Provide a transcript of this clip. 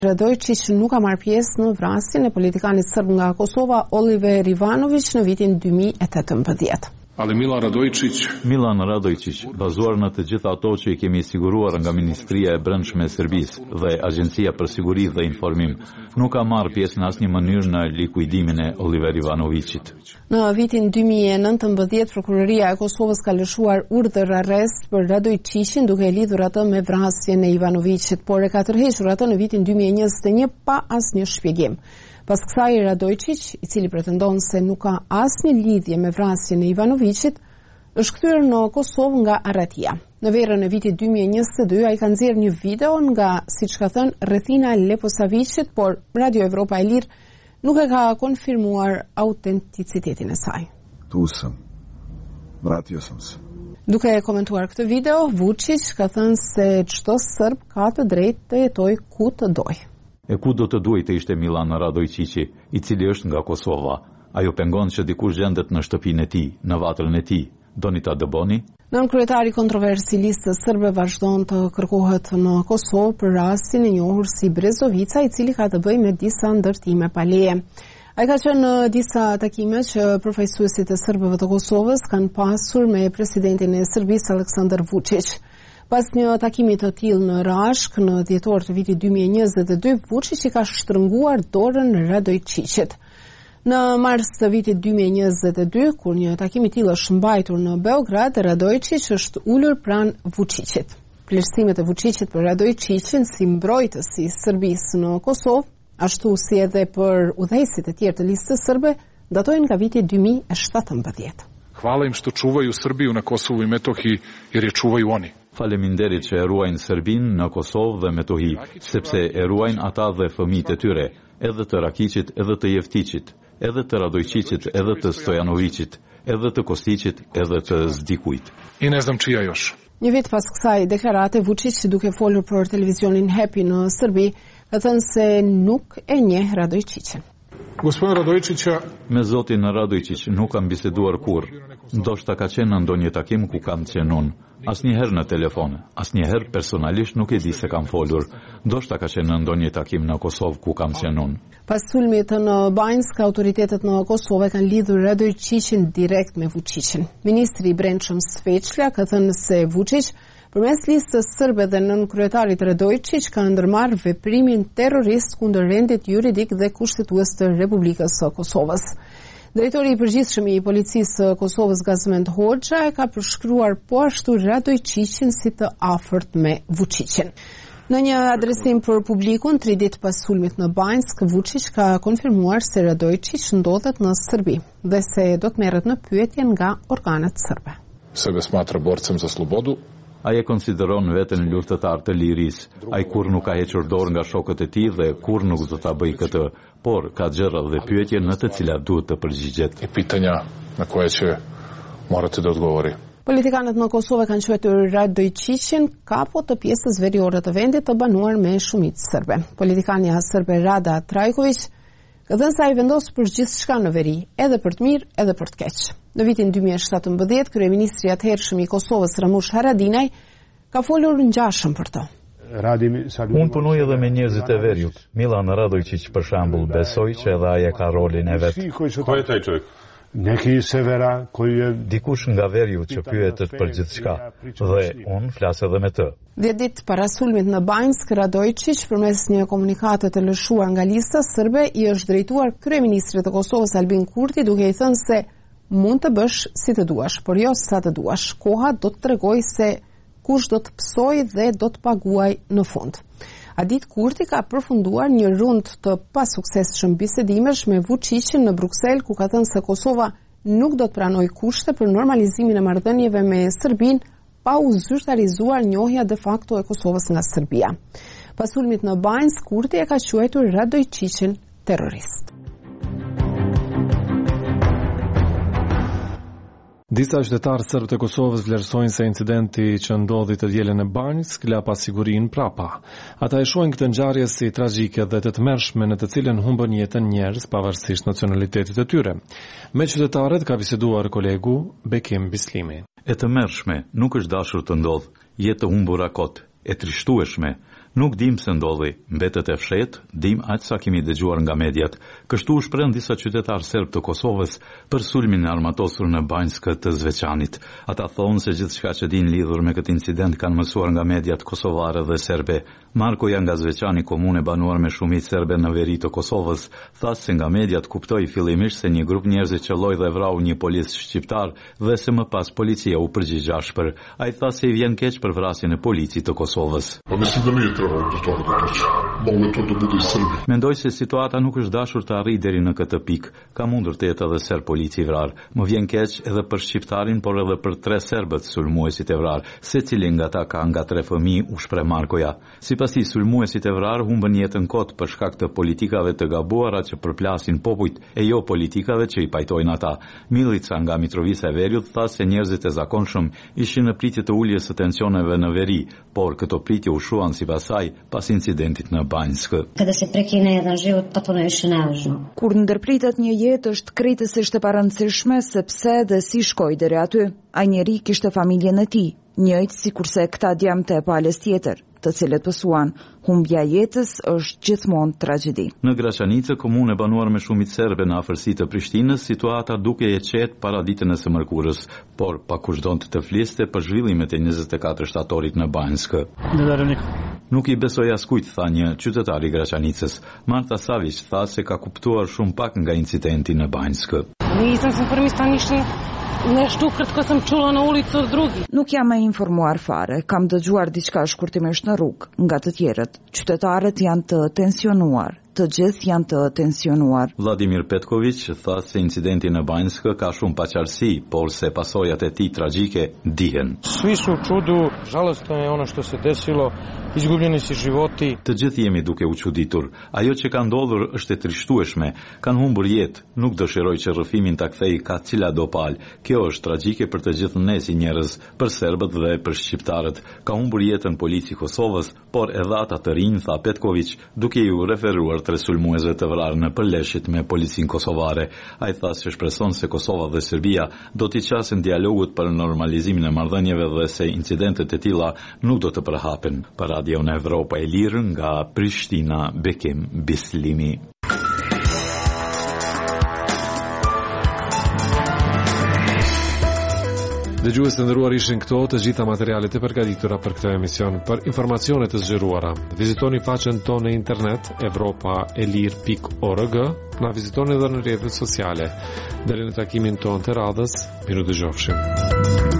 Radojčić nuk ka marrë pjesë në vrasjen e politikanit serb nga Kosova Oliver Ivanović në vitin 2018. Milan Radojčić, bazuar në të gjitha ato që i kemi siguruar nga Ministria e Brendshme e Serbisë dhe Agjencia për Siguri dhe Informim, nuk ka marrë pjesë në asnjë mënyrë në likuidimin e Oliver Ivanovićit. Në vitin 2019, Prokuroria e Kosovës ka lëshuar urdhër arrest për Radojčićin duke e lidhur atë me vrasjen e Ivanovićit, por e ka tërhequr atë në vitin 2021 pa asnjë shpjegim. Pas kësaj, Radojčić, i cili pretendon se nuk ka asnjë lidhje me vrasjen e Ivanovićit, është kthyer në Kosovë nga arretija. Në verën e vitit 2022, ai ka nxjerrë një video nga, siç ka thënë, rrethina e Leposavićit, por Radio Evropa e Lirë nuk e ka konfirmuar autenticitetin e saj. Tu sam. Vratio sam se. Duke komentuar këtë video, Vučić ka thënë se çdo serb ka të drejtë të jetojë ku të dojë. E ku do të duhet të ishte Milan Radojčići, i cili është nga Kosova? Ajo pengon që dikush gjendet në shtëpinë e tij, në vatrën e tij. Doni ta dëboni? Nënkryetari kontroversi listës serbe vazhdon të kërkohet në Kosovë për rastin e njohur si Brezovica, i cili ka të bëjë me disa ndërtime pa leje. Ai ka qenë në disa takime që përfaqësuesit e serbëve të Kosovës kanë pasur me presidentin e Serbisë Aleksandar Vučić. Pas një takimi të tillë në Rashk në dhjetor të vitit 2022, Vučić i ka shtrënguar dorën Radojčićit. Në mars të vitit 2022, kur një takim i tillë është mbajtur në Beograd, Radojčić është ulur pranë Vučićit. Vlerësimet e Vučićit për Radojčićin si mbrojtës i Serbisë në Kosovë, ashtu si edhe për udhëheqësit e tjerë të listës serbe, datojnë nga viti 2017. Hvala im što čuvaju Srbiju na Kosovu i Metohiji, jer je čuvaju oni. Faleminderit që e ruajnë Serbinë në Kosovë dhe Metohi, sepse e ruajnë ata dhe fëmijët e tyre, edhe të Rakićit, edhe të Jeftićit, edhe të Radojčićit, edhe të Stojanovićit, edhe të Kostićit, edhe të Zdikujt. I ne znam čija još. Një vit pas kësaj deklarate, Vučić, duke folur për televizionin Happy në Serbi, ka thënë se nuk e njeh Radojčićin. Gospodin Radojčića, me zotin Radojčić nuk kam biseduar kurr. Ndoshta ka qenë në ndonjë takim ku kam qenë unë. Asnjëherë në telefon, asnjëherë personalisht nuk e di se kam folur. Ndoshta ka qenë në ndonjë takim në Kosovë ku kam qenë unë. Pas sulmit në Banjsk, autoritetet në Kosovë kanë lidhur Radojčićin direkt me Vučićin. Ministri i Brendshëm Sveçlja ka thënë se Vučić përmes listës serbe dhe nënkryetarit Radojčić ka ndërmarrë veprimin terrorist kundër rendit juridik dhe kushtetues të Republikës së Kosovës. Drejtori i përgjithshëm i policisë së Kosovës Gazmend Hoxha e ka përshkruar po ashtu Radojčićin si të afërt me Vučićin. Në një adresim për publikun 3 ditë pas sulmit në Banjsk, Vučić ka konfirmuar se Radojčić ndodhet në Serbi dhe se do të merret në pyetje nga organet serbe. Sebe smatra borcem za slobodu. Ai e konsideron veten luftëtar të lirisë. Ai kur nuk ka hequr dorë nga shokët e tij dhe kur nuk do ta bëjë këtë, por ka gjëra dhe pyetje në të cilat duhet të përgjigjet. I pitanja na koja će morati da odgovori. Politikanët në Kosovë kanë quajtur Radojčićin kapo të pjesës veriore të vendit të banuar me shumicë serbe. Politikania serbe Rada Trajković ka thënë se ai vendos për gjithçka në veri, edhe për të mirë, edhe për të keq. Në vitin 2017, kryeministri i atëhershëm i Kosovës Ramush Haradinaj ka folur ngjashëm për të. Unë punoj edhe me njerëzit e veriut. Milan Radojčić për shembull besoj që edhe ai ka rolin e vet. Ko je taj čovjek? Neki severa koji je dikush nga veriut që pyetet për gjithçka dhe unë flas edhe me të. 10 ditë para sulmit në Banjsk, Radojčić përmes një komunikate të lëshuar nga lista serbe i është drejtuar kryeministrit të Kosovës Albin Kurti duke i thënë se mund të bësh si të duash, por jo sa të duash. Koha do të tregojë se kush do të psoj dhe do të paguaj në fund. Adit Kurti ka përfunduar një rund të pasuksesshëm bisedimesh me Vučićin në Bruksel, ku ka thënë se Kosova nuk do të pranojë kushte për normalizimin e marrëdhënieve me Serbinë pa u zyrtarizuar njohja de facto e Kosovës nga Serbia. Pas sulmit në Banjsk, Kurti e ka quajtur Radojčićin terrorist. Disa qytetarë serbë të Kosovës vlerësojnë se incidenti që ndodhi të dielën e Banjsk la pasigurinë prapa. Ata e shohin këtë ngjarje si tragjike dhe të tmerrshme në të cilën humbën jetën njerëz pavarësisht nacionalitetit të tyre. Me qytetarët ka biseduar kolegu Bekim Bislimi. E tmerrshme nuk është dashur të ndodh, jetë të humbura kot, e trishtueshme, Nuk dim se ndodhi, mbetet e fshet, dim aq sa kemi dëgjuar nga mediat. Kështu u shprehën disa qytetarë serb të Kosovës për sulmin e armatosur në Banjskë të Zveçanit. Ata thonë se gjithçka që din lidhur me këtë incident kanë mësuar nga mediat kosovare dhe serbe. Markoja nga Zveçani, komune banuar me shumicë serbe në veri të Kosovës, tha se nga mediat kuptoi fillimisht se një grup njerëzish qelloi dhe vrau një policë shqiptar dhe se më pas policia u përgjigj ashpër. Ai tha se i vjen keq për vrasjen e policisë të Kosovës. Mendoj se situata nuk është dashur të arrijë deri në këtë pikë. Ka mundur të jetë edhe serb polici i vrarë. Më vjen keq edhe për shqiptarin, por edhe për 3 serbët sulmuesit e vrarë. Secili nga ata ka nga 3 fëmijë, u shpreh Markoja. Sipas tij, sulmuesit e vrarë humbën jetën kot për shkak të politikave të gabuara që përplasin popujt e jo politikave që i pajtojnë ata. Milica nga Mitrovica e Veriut tha se njerëzit e zakonshëm ishin në pritje të uljes së tensioneve në veri, por këto pritje u shuan sipas saj pas incidentit në Banjskë. Kur ndërpritet një jetë është krejtësisht e parëndësishme sepse dhe si shkoi deri aty. Ai njeri kishte familjen e tij, njëjtë sikurse këta djemtë e palës tjetër, të cilët pësuan. Humbja jetës është gjithmonë tragjedi. Në Graçanicë, komune banuar me shumicë serbe në afërsi të Prishtinës, situata duke e qetë para ditën e së mërkurës, por pa kush donte të fliste për zhvillimet e 24 shtatorit në Banjskë. Nuk i besoj askujt, tha një qytetar i Graçanicës. Marta Savić tha se ka kuptuar shumë pak nga incidenti në Banjskë. Nuk jam e informuar fare, kam dëgjuar diçka shkurtimisht në rrugë, nga të tjerët. Qytetarët janë të tensionuar. Të gjithë janë të tensionuar. Vladimir Petković tha se incidenti në Banjskë ka shumë paqartësi, por se pasojat e tij tragjike dihen. Svi su u čudu, žalostno je ono što se desilo, izgubljeni su životi. Të gjithë jemi duke u çuditur. Ajo që ka ndodhur është e trishtueshme. Kanë humbur jetë. Nuk dëshiroj që rrëfimin ta kthej ka cila do palë. Kjo është tragjike për të gjithë ne si njerëz, për serbët dhe për shqiptarët. Ka humbur jetën polici i Kosovës, por edhe ata të rinj, tha Petković, duke ju referuar të sulmuesve të vrarë në përleshjet me policinë kosovare. Ai tha se shpreson se Kosova dhe Serbia do t'i qasin dialogut për normalizimin e marrëdhënieve dhe se incidentet e tilla nuk do të përhapen. Për Radio në Evropa e Lirë nga Prishtina, Bekim Bislimi. Dëgjues të nderuar, ishin këto të gjitha materialet e përgatitura për këtë emision. Për informacione të zgjeruara, vizitoni faqen tonë në internet evropaelir.org, na vizitoni edhe në rrjetet sociale. Deri në takimin tonë të radhës, miru dëgjofshim.